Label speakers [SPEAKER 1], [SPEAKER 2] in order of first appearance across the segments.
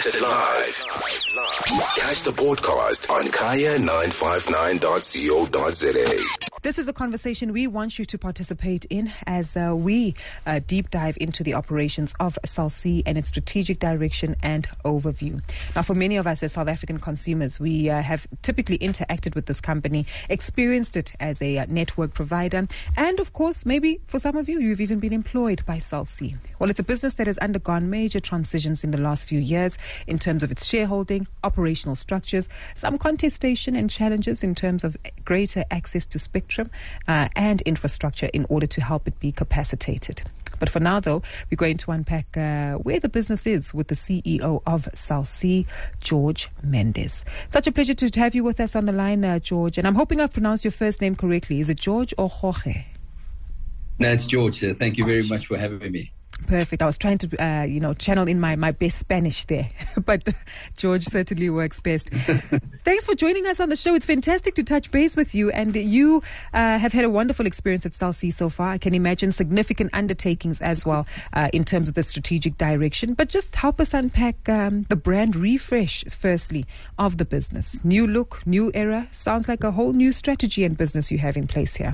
[SPEAKER 1] Broadcasted live. Catch the podcast on kaya959.co.za.
[SPEAKER 2] This is a conversation we want you to participate in as we deep dive into the operations of Cell C and its strategic direction and overview. Now, for many of us as South African consumers, we have typically interacted with this company, experienced it as a network provider, and of course, maybe for some of you, you've even been employed by Cell C. Well, it's a business that has undergone major transitions in the last few years in terms of its shareholding, operational structures, some contestation and challenges in terms of greater access to spectrum and infrastructure in order to help it be capacitated. But for now, though, we're going to unpack where the business is with the CEO of Cell C, George Mendes. Such a pleasure to have you with us on the line, George. And I'm hoping I've pronounced your first name correctly. Is it George or Jorge?
[SPEAKER 3] No, it's George. Thank you very much for having me.
[SPEAKER 2] Perfect. I was trying to, channel in my best Spanish there, but George certainly works best. Thanks for joining us on the show. It's fantastic to touch base with you, and you have had a wonderful experience at Cell C so far. I can imagine significant undertakings as well in terms of the strategic direction, but just help us unpack the brand refresh, firstly, of the business. New look, new era. Sounds like a whole new strategy and business you have in place here.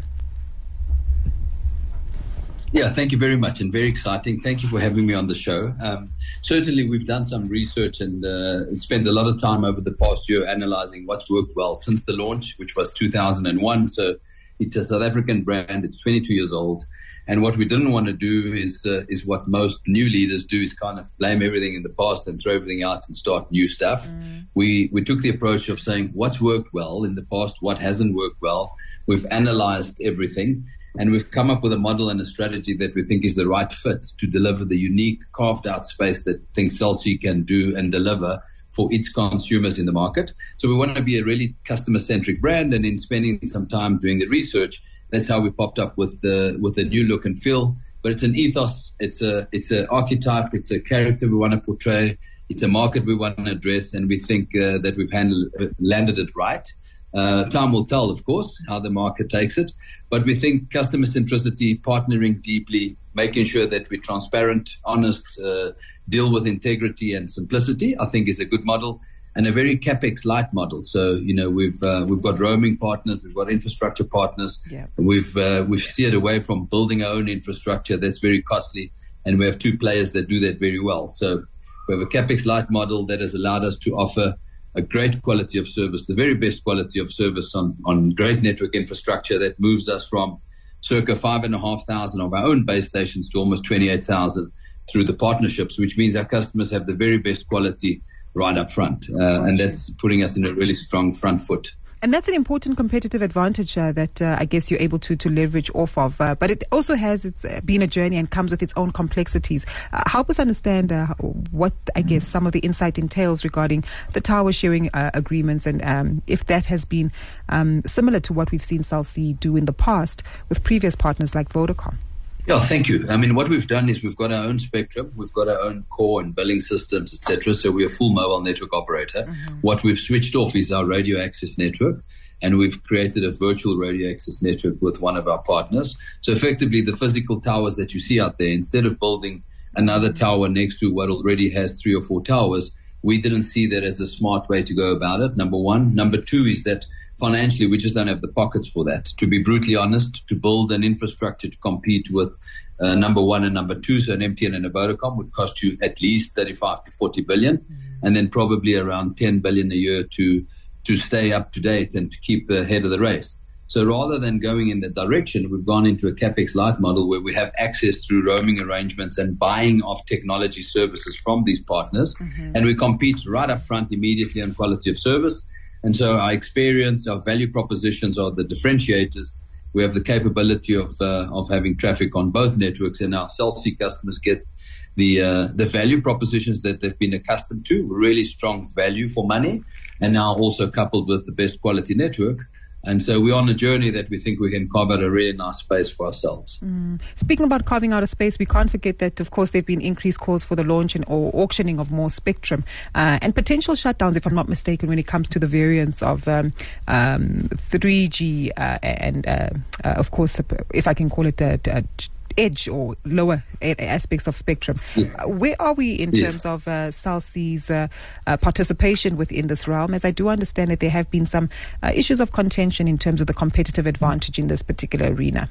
[SPEAKER 3] Yeah, thank you very much, and very exciting. Thank you for having me on the show. Certainly, we've done some research and spent a lot of time over the past year analyzing what's worked well since the launch, which was 2001. So it's a South African brand. It's 22 years old. And what we didn't want to do is what most new leaders do, is kind of blame everything in the past and throw everything out and start new stuff. We took the approach of saying what's worked well in the past, what hasn't worked well. We've analyzed everything. And we've come up with a model and a strategy that we think is the right fit to deliver the unique carved-out space that I think Cell C can do and deliver for its consumers in the market. So we want to be a really customer-centric brand, and in spending some time doing the research, that's how we popped up with the new look and feel. But it's an ethos, it's an archetype, it's a character we want to portray, it's a market we want to address, and we think that we've landed it right. Time will tell, of course, how the market takes it. But we think customer centricity, partnering deeply, making sure that we're transparent, honest, deal with integrity and simplicity, I think is a good model, and a very CapEx light model. So, we've got roaming partners, we've got infrastructure partners. Yeah. We've steered away from building our own infrastructure. That's very costly. And we have two players that do that very well. So we have a CapEx light model that has allowed us to offer a great quality of service, the very best quality of service on great network infrastructure that moves us from circa 5,500 of our own base stations to almost 28,000 through the partnerships, which means our customers have the very best quality right up front. And that's putting us in a really strong front foot.
[SPEAKER 2] And that's an important competitive advantage that I guess you're able to leverage off of. But it also has been a journey and comes with its own complexities. Help us understand what, I guess, some of the insight entails regarding the tower sharing agreements, and if that has been similar to what we've seen Cell C do in the past with previous partners like Vodacom.
[SPEAKER 3] Yeah, thank you. I mean, what we've done is we've got our own spectrum, we've got our own core and billing systems, etc. So we're a full mobile network operator. What we've switched off is our radio access network, and we've created a virtual radio access network with one of our partners. So effectively, the physical towers that you see out there, instead of building another tower next to what already has 3 or 4 towers, we didn't see that as a smart way to go about it, number one. Number two is that financially, we just don't have the pockets for that. To be brutally honest, to build an infrastructure to compete with number one and number two, so an MTN and a Vodacom, would cost you at least 35 to 40 billion, and then probably around 10 billion a year to stay up to date and to keep ahead of the race. So rather than going in that direction, we've gone into a CapEx light model where we have access through roaming arrangements and buying of technology services from these partners, and we compete right up front immediately on quality of service. And so our experience, our value propositions are the differentiators. We have the capability of having traffic on both networks, and our Cell C customers get the value propositions that they've been accustomed to, really strong value for money, and now also coupled with the best quality network. And so we're on a journey that we think we can carve out a really nice space for ourselves.
[SPEAKER 2] Speaking about carving out a space, we can't forget that, of course, there have been increased calls for the launch or auctioning of more spectrum and potential shutdowns, if I'm not mistaken, when it comes to the variants of 3G and, of course, if I can call it edge or lower aspects of spectrum. Where are we in terms of Cell C's participation within this realm? As I do understand that there have been some issues of contention in terms of the competitive advantage in this particular arena.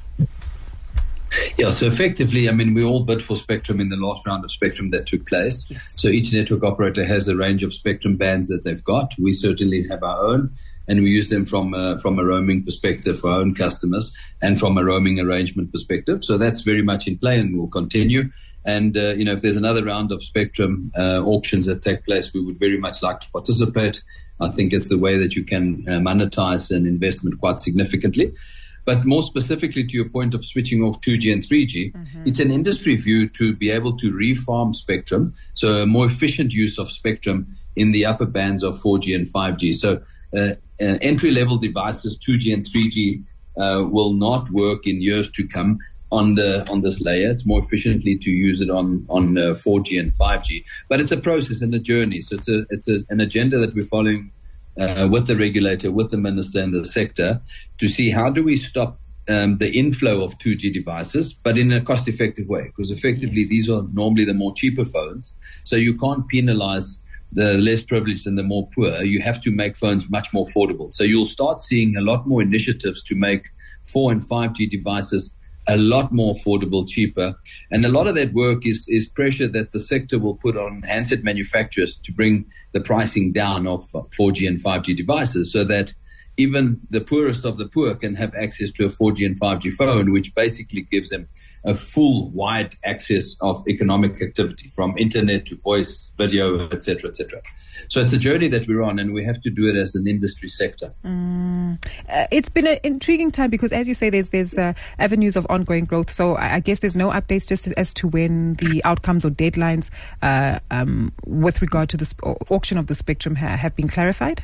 [SPEAKER 3] Yeah, so effectively, I mean, we all bid for spectrum in the last round of spectrum that took place.
[SPEAKER 2] Yes.
[SPEAKER 3] So each network operator has a range of spectrum bands that they've got. We certainly have our own, and we use them from a roaming perspective for our own customers and from a roaming arrangement perspective. So that's very much in play and will continue. And, if there's another round of spectrum auctions that take place, we would very much like to participate. I think it's the way that you can monetize an investment quite significantly. But more specifically to your point of switching off 2G and 3G, it's an industry view to be able to refarm spectrum, so a more efficient use of spectrum in the upper bands of 4G and 5G. So entry-level devices, 2G and 3G, will not work in years to come on this layer. It's more efficiently to use it on 4G and 5G. But it's a process and a journey. So it's an agenda that we're following with the regulator, with the minister and the sector, to see how do we stop the inflow of 2G devices, but in a cost-effective way, because effectively these are normally the more cheaper phones. So you can't penalize the less privileged and the more poor. You have to make phones much more affordable. So you'll start seeing a lot more initiatives to make 4 and 5G devices a lot more affordable, cheaper. And a lot of that work is pressure that the sector will put on handset manufacturers to bring the pricing down of 4G and 5G devices, so that even the poorest of the poor can have access to a 4G and 5G phone, which basically gives them a full wide access of economic activity, from internet to voice, video, etc., etc. So it's a journey that we're on, and we have to do it as an industry sector.
[SPEAKER 2] It's been an intriguing time because, as you say, there's avenues of ongoing growth. So I guess there's no updates just as to when the outcomes or deadlines with regard to the auction of the spectrum have been clarified?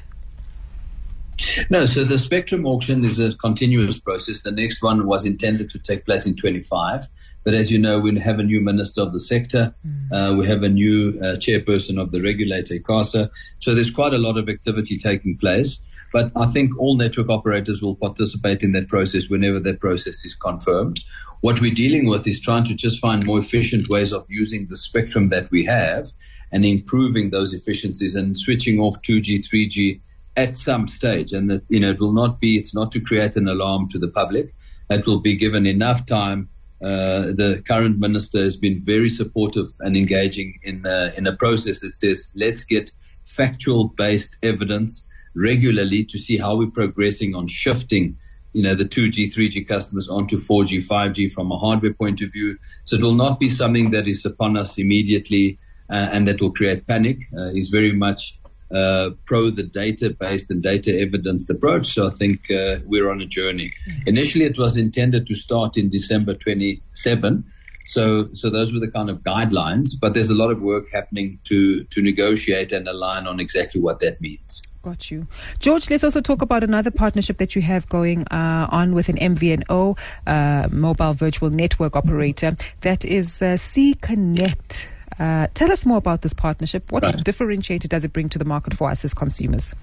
[SPEAKER 3] No, so the spectrum auction is a continuous process. The next one was intended to take place in 25. But as you know, we have a new minister of the sector. We have a new chairperson of the regulator, ICASA. So there's quite a lot of activity taking place. But I think all network operators will participate in that process whenever that process is confirmed. What we're dealing with is trying to just find more efficient ways of using the spectrum that we have and improving those efficiencies and switching off 2G, 3G at some stage. And that, it will not be, it's not to create an alarm to the public. It will be given enough time. The current minister has been very supportive and engaging in a process that says, let's get factual based evidence regularly to see how we're progressing on shifting, the 2G, 3G customers onto 4G, 5G from a hardware point of view. So it will not be something that is upon us immediately and that will create panic. He's very much pro the data-based and data-evidenced approach. So I think we're on a journey. Initially, it was intended to start in December 27. So those were the kind of guidelines, but there's a lot of work happening to negotiate and align on exactly what that means.
[SPEAKER 2] Got you. George, let's also talk about another partnership that you have going on with an MVNO, mobile virtual network operator, that is C-Connect. Tell us more about this partnership. What differentiator does it bring to the market for us as consumers?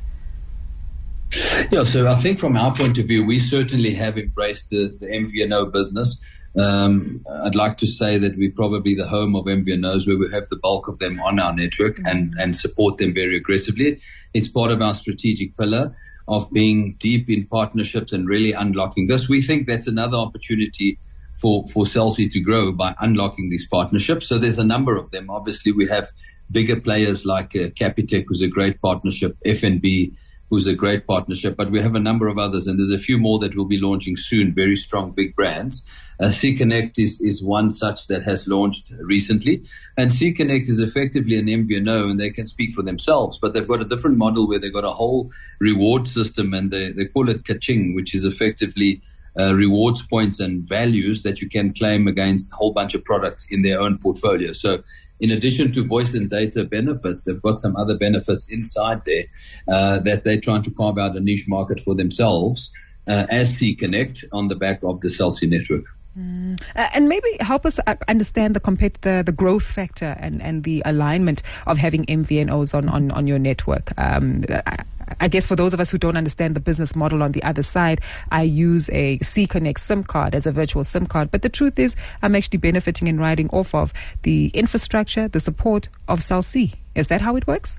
[SPEAKER 3] Yeah, so I think from our point of view, we certainly have embraced the MVNO business. I'd like to say that we're probably the home of MVNOs, where we have the bulk of them on our network and support them very aggressively. It's part of our strategic pillar of being deep in partnerships and really unlocking this. We think that's another opportunity for Cell C to grow by unlocking these partnerships. So there's a number of them. Obviously, we have bigger players like Capitec, who's a great partnership, FNB, who's a great partnership, but we have a number of others, and there's a few more that will be launching soon, very strong big brands. C-Connect is one such that has launched recently, and C-Connect is effectively an MVNO, and they can speak for themselves, but they've got a different model where they've got a whole reward system, and they call it Kaching, which is effectively rewards points and values that you can claim against a whole bunch of products in their own portfolio. So in addition to voice and data benefits, they've got some other benefits inside there that they're trying to carve out a niche market for themselves as C-Connect on the back of the Cell C network.
[SPEAKER 2] And maybe help us understand the growth factor and the alignment of having MVNOs on your network. I guess for those of us who don't understand the business model on the other side, I use a C-Connect SIM card as a virtual SIM card. But the truth is, I'm actually benefiting and riding off of the infrastructure, the support of Cell C. Is that how it works?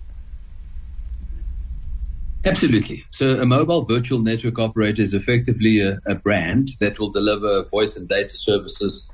[SPEAKER 3] Absolutely. So a mobile virtual network operator is effectively a brand that will deliver voice and data services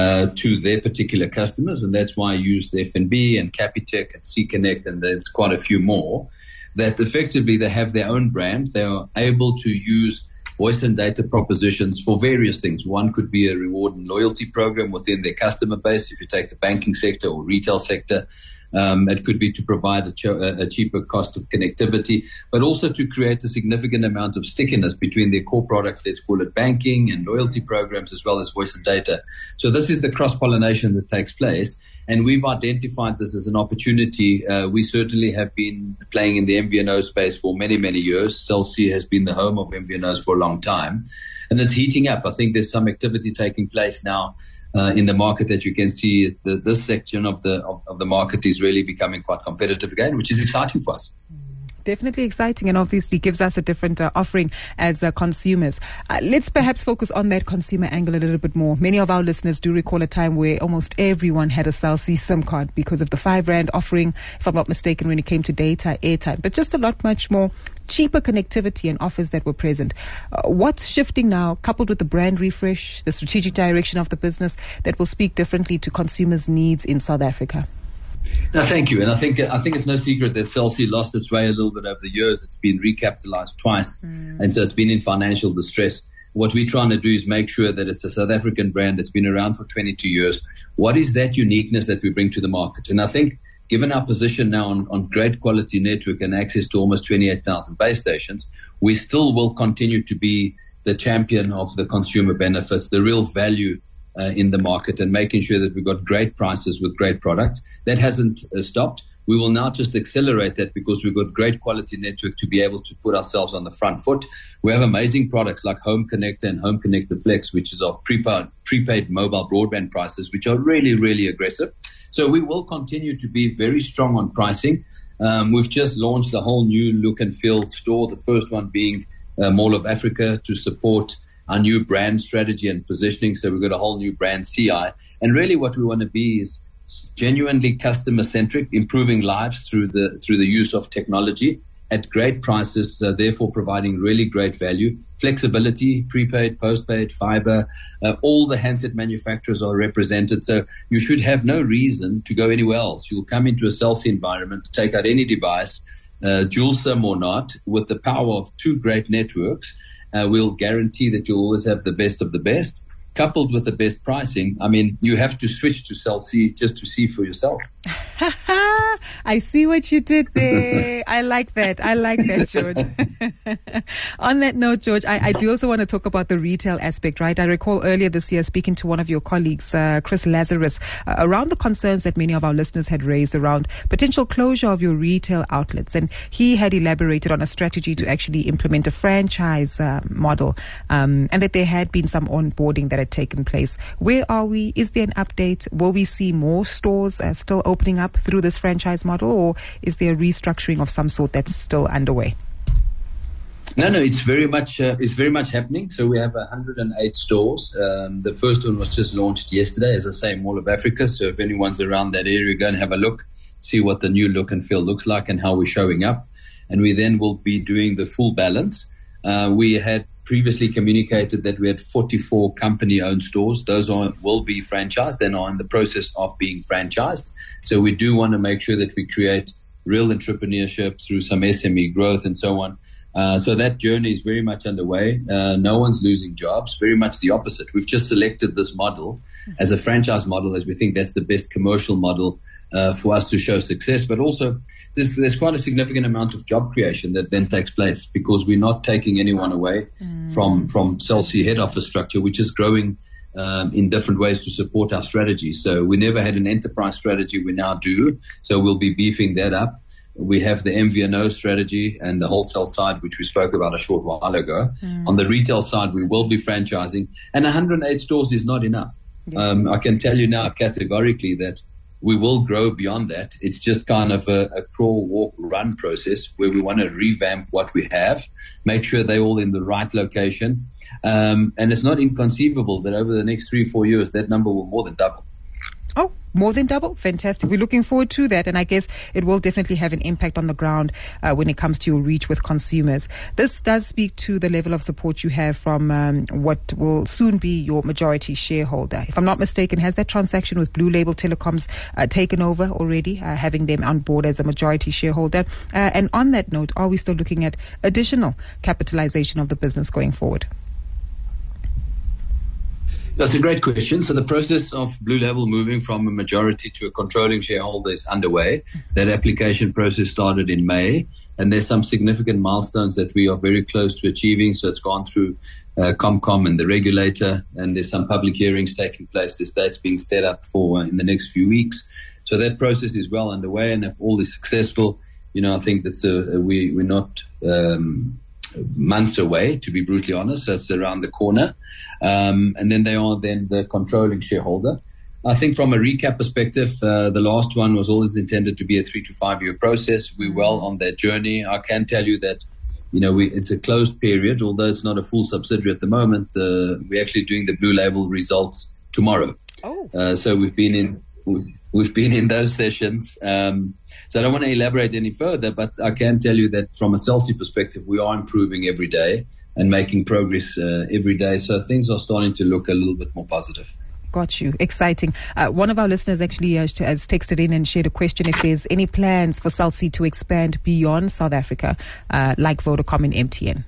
[SPEAKER 3] to their particular customers, and that's why I used FNB and Capitec and C-Connect, and there's quite a few more, that effectively they have their own brand. They are able to use voice and data propositions for various things. One could be a reward and loyalty program within their customer base, if you take the banking sector or retail sector. It could be to provide a cheaper cost of connectivity, but also to create a significant amount of stickiness between their core products, let's call it banking and loyalty programs, as well as voice and data. So this is the cross-pollination that takes place, and we've identified this as an opportunity. We certainly have been playing in the MVNO space for many, many years. Cell C has been the home of MVNOs for a long time, and it's heating up. I think there's some activity taking place now in the market that you can see. This section of the market is really becoming quite competitive again, which is exciting for us.
[SPEAKER 2] Definitely exciting, and obviously gives us a different offering as consumers. Let's perhaps focus on that consumer angle a little bit more. Many of our listeners do recall a time where almost everyone had a Cell C SIM card because of the R5 offering, if I'm not mistaken, when it came to data, airtime, but just a lot much more cheaper connectivity and offers that were present. What's shifting now, coupled with the brand refresh, the strategic direction of the business, that will speak differently to consumers' needs in South Africa?
[SPEAKER 3] No, thank you. And I think it's no secret that Cell C lost its way a little bit over the years. It's been recapitalized twice, and so it's been in financial distress. What we're trying to do is make sure that it's a South African brand that's been around for 22 years. What is that uniqueness that we bring to the market? And I think, given our position now on great quality network and access to almost 28,000 base stations, we still will continue to be the champion of the consumer benefits, the real value in the market, and making sure that we've got great prices with great products. That hasn't stopped. We will now just accelerate that because we've got great quality network to be able to put ourselves on the front foot. We have amazing products like Home Connector and Home Connector Flex, which is our prepaid mobile broadband prices, which are really, really aggressive. So we will continue to be very strong on pricing. We've just launched a whole new look and feel store, the first one being Mall of Africa, to support our new brand strategy and positioning. So we've got a whole new brand, CI. And really what we want to be is genuinely customer-centric, improving lives through the use of technology at great prices, therefore providing really great value. Flexibility, prepaid, postpaid, fiber, all the handset manufacturers are represented. So you should have no reason to go anywhere else. You'll come into a Cell C environment, take out any device, dual SIM or not, with the power of two great networks. We'll guarantee that you'll always have the best of the best, coupled with the best pricing. I mean, you have to switch to Cell C just to see for yourself.
[SPEAKER 2] I see what you did there. I like that, George. On that note, George, I do also want to talk about the retail aspect, right? I recall earlier this year speaking to one of your colleagues, Chris Lazarus, around the concerns that many of our listeners had raised around potential closure of your retail outlets. And he had elaborated on a strategy to actually implement a franchise model, and that there had been some onboarding that had taken place. Where are we? Is there an update? Will we see more stores still opening up through this franchise model, or is there a restructuring of some sort that's still underway?
[SPEAKER 3] No, it's very much happening. So we have 108 stores. The first one was just launched yesterday, as I say, Mall of Africa. So if anyone's around that area, go and have a look, see what the new look and feel looks like and how we're showing up. And we then will be doing the full balance. We had previously communicated that we had 44 company-owned stores. Those will be franchised and are in the process of being franchised. So we do want to make sure that we create real entrepreneurship through some SME growth and so on. So that journey is very much underway. No one's losing jobs, very much the opposite. We've just selected this model as a franchise model as we think that's the best commercial model for us to show success. But also there's quite a significant amount of job creation that then takes place because we're not taking anyone away from Cell C head office structure, which is growing in different ways to support our strategy. So we never had an enterprise strategy. We now do. So we'll be beefing that up. We have the MVNO strategy and the wholesale side, which we spoke about a short while ago. On the retail side, we will be franchising. And 108 stores is not enough. Yeah. I can tell you now categorically that we will grow beyond that. It's just kind of a crawl, walk, run process where we want to revamp what we have, make sure they're all in the right location. And it's not inconceivable that over the next 3-4 years, that number will more than double.
[SPEAKER 2] Oh, more than double? Fantastic. We're looking forward to that. And I guess it will definitely have an impact on the ground when it comes to your reach with consumers. This does speak to the level of support you have from what will soon be your majority shareholder. If I'm not mistaken, has that transaction with Blue Label Telecoms taken over already, having them on board as a majority shareholder? And on that note, are we still looking at additional capitalization of the business going forward?
[SPEAKER 3] That's a great question. So the process of Blue Label moving from a majority to a controlling shareholder is underway. That application process started in May, and there's some significant milestones that we are very close to achieving. So it's gone through Comcom and the regulator, and there's some public hearings taking place. There's dates being set up for in the next few weeks. So that process is well underway, and if all is successful, I think that's we're not months away, to be brutally honest. So it's around the corner. And then they are then the controlling shareholder. I think from a recap perspective, the last one was always intended to be a 3 to 5 year process. We're well on that journey. I can tell you that, it's a closed period, although it's not a full subsidiary at the moment. We're actually doing the Blue Label results tomorrow. So we've been in those sessions. So I don't want to elaborate any further, but I can tell you that from a Cell C perspective, we are improving every day and making progress every day. So things are starting to look a little bit more positive.
[SPEAKER 2] Got you. Exciting. One of our listeners actually has texted in and shared a question if there's any plans for Cell C to expand beyond South Africa, like Vodacom and MTN.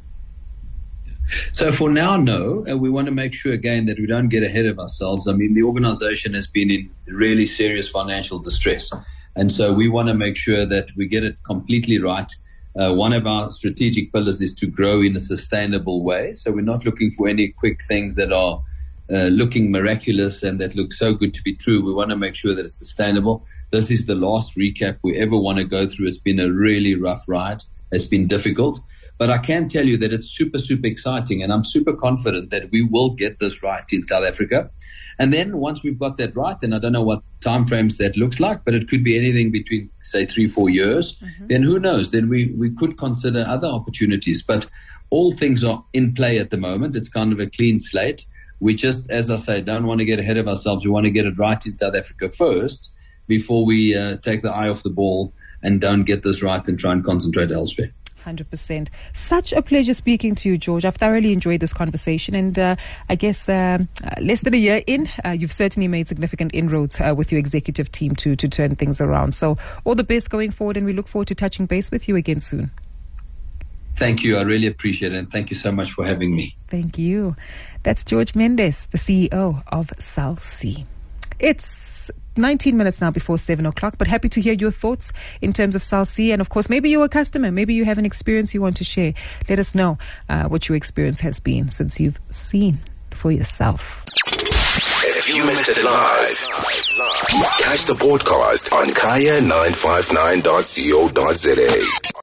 [SPEAKER 3] So for now, no. We want to make sure, again, that we don't get ahead of ourselves. I mean, the organization has been in really serious financial distress. And so we want to make sure that we get it completely right. One of our strategic pillars is to grow in a sustainable way. So we're not looking for any quick things that are looking miraculous and that look so good to be true. We want to make sure that it's sustainable. This is the last recap we ever want to go through. It's been a really rough ride. It's been difficult. But I can tell you that it's super, super exciting, and I'm super confident that we will get this right in South Africa. And then once we've got that right, and I don't know what timeframes that looks like, but it could be anything between, say, 3-4 years, then who knows? Then we could consider other opportunities. But all things are in play at the moment. It's kind of a clean slate. We just, as I say, don't want to get ahead of ourselves. We want to get it right in South Africa first before we take the eye off the ball and don't get this right and try and concentrate elsewhere.
[SPEAKER 2] 100%. Such a pleasure speaking to you, George. I've thoroughly enjoyed this conversation, and I guess less than a year in, you've certainly made significant inroads with your executive team to turn things around. So all the best going forward, and we look forward to touching base with you again soon.
[SPEAKER 3] Thank you. I really appreciate it, and thank you so much for having me.
[SPEAKER 2] Thank you. That's George Mendes, the CEO of Cell C. It's 19 minutes now before 7 o'clock, but happy to hear your thoughts in terms of Cell C. And of course, maybe you're a customer, maybe you have an experience you want to share. Let us know what your experience has been since you've seen for yourself.
[SPEAKER 1] If you missed it live, catch the podcast on kaya959.co.za.